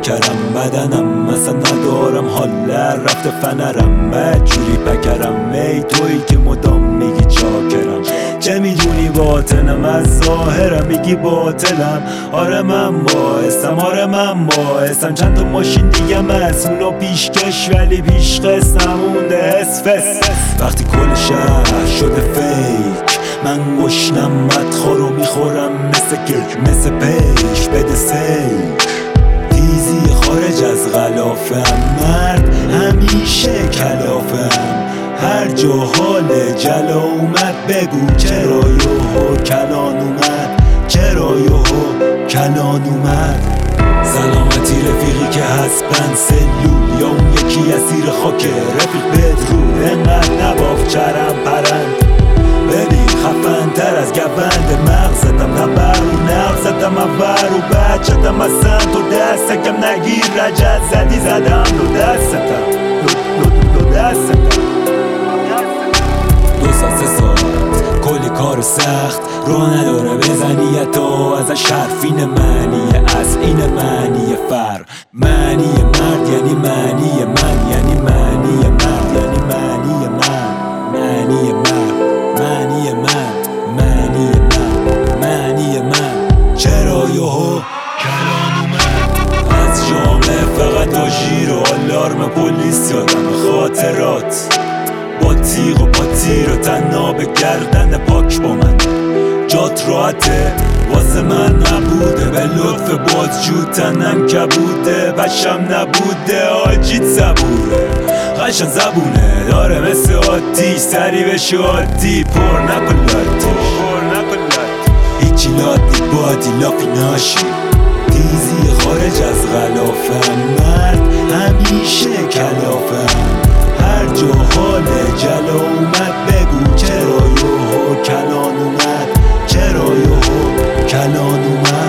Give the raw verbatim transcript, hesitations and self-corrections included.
چاکرم، بدنم مثلا ندارم حاله رفته فنرم، بدجوری پکرم. ای تویی که مدام میگی چاکرم، چه میدونی باطنم از ظاهرم میگی باطلم. آره من باعثم، آره من باعثم. چند تا ماشین دیگه مسئولا پیشکش ولی پیش قسم مونده اسفس. وقتی کل شهر شده فیک من گشنم بدخورو میخورم مثل کیک مثل پیش بده سیک. تیزی خارج از غلافم، مرد همیشه کلافم. هر جا حال جلا اومد بگو چرا یوهو کلان اومد، چرا یوهو کلان اومد. سلامتی رفیقی که هست بند سلول، یا اون یکی اسیر خاکه رفیق بدرود. انقدر نباف چرم پرند، ببین خفن تر از گوند مغزتم. نبر و نغزتم اول و بچتم اصلا تو دستکم نگیر رجت زدی زدم دو دستتم دو, دو, دو دستتم. دو ساعت سه ساعت کلی کار سخت رو نداره بزنی تو ازش حرف. این معنی از این معنی فر معنی مرد یعنی معنی من، یعنی معنی مرد یعنی معنی من، معنی مرد معنی من، معنی من، معنی من. چرا یوهو کلان اومد از جامعه فقط آژیر و آلارم پلیس یادم خاطرات با تیغ و با تیر و تناب گردن پاک با من. جات راحته واسه من نبوده، به لطف بازجو تنم کبوده، بشم نبوده آجیت زبوره. قشن زبونه داره مثل عادی، سری بشه عادی پر نکن لاتی، هیچی لاتی بادی لافی ناشی. تیزی خارج از غلافم، مرد همیشه کلافم. هر جا حال جلا اومد بگو چرا یوهو کلان اومد، چرا یوهو کلان اومد.